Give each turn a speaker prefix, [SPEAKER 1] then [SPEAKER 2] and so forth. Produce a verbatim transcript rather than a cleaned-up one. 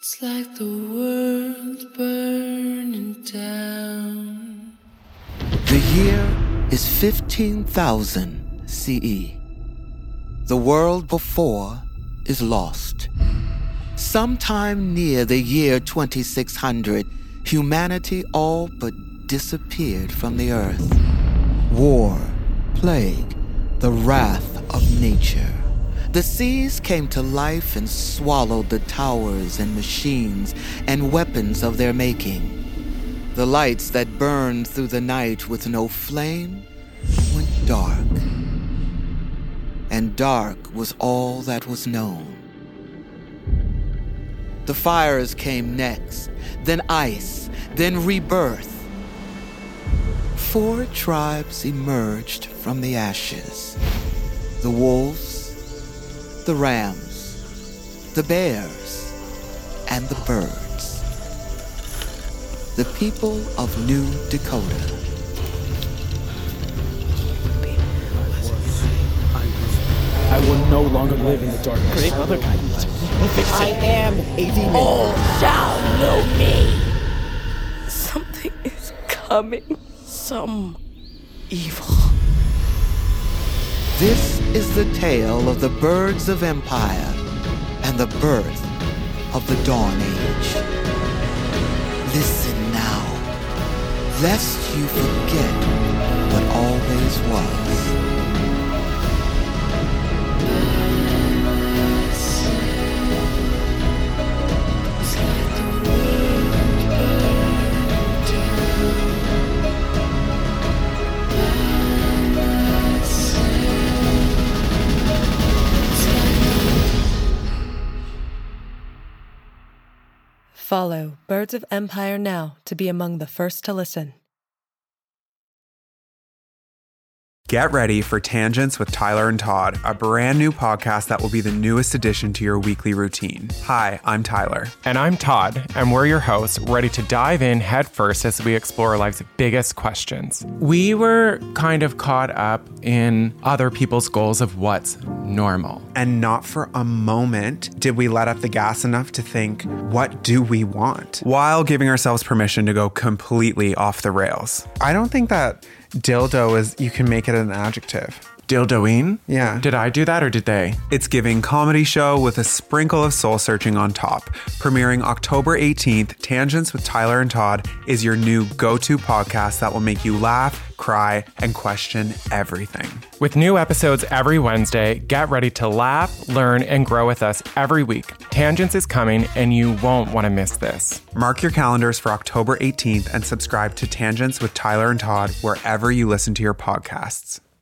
[SPEAKER 1] It's like the world's burning down.
[SPEAKER 2] The year is fifteen thousand C E. The world before is lost. Sometime near the year twenty-six hundred, humanity all but disappeared from the earth. War, plague, the wrath of nature. The seas came to life and swallowed the towers and machines and weapons of their making. The lights that burned through the night with no flame went dark. And dark was all that was known. The fires came next, then ice, then rebirth. Four tribes emerged from the ashes. The wolves, the rams, the bears, and the birds. The people of New Dakota.
[SPEAKER 3] I will no longer live in the darkness.
[SPEAKER 4] Great Mother Guidance.
[SPEAKER 3] I am a demon.
[SPEAKER 4] All shall know me. Something is coming. Some evil.
[SPEAKER 2] This is the tale of the birds of empire and the birth of the Dawn Age. Listen now, lest you forget what always was.
[SPEAKER 5] Follow Birds of Empire now to be among the first to listen.
[SPEAKER 6] Get ready for Tangents with Tyler and Todd, a brand new podcast that will be the newest addition to your weekly routine. Hi, I'm Tyler.
[SPEAKER 7] And I'm Todd, and we're your hosts, ready to dive in headfirst as we explore life's biggest questions. We were kind of caught up in other people's goals of what's normal.
[SPEAKER 6] And not for a moment did we let up the gas enough to think, what do we want? While giving ourselves permission to go completely off the rails. I don't think that dildo is, you can make it an adjective.
[SPEAKER 7] Dildoing?
[SPEAKER 6] Yeah.
[SPEAKER 7] Did I do that or did they?
[SPEAKER 6] It's giving comedy show with a sprinkle of soul searching on top. Premiering October eighteenth, Tangents with Tyler and Todd is your new go-to podcast that will make you laugh, cry, and question everything.
[SPEAKER 7] With new episodes every Wednesday, get ready to laugh, learn, and grow with us every week. Tangents is coming, and you won't want to miss this.
[SPEAKER 6] Mark your calendars for October eighteenth and subscribe to Tangents with Tyler and Todd wherever you listen to your podcasts.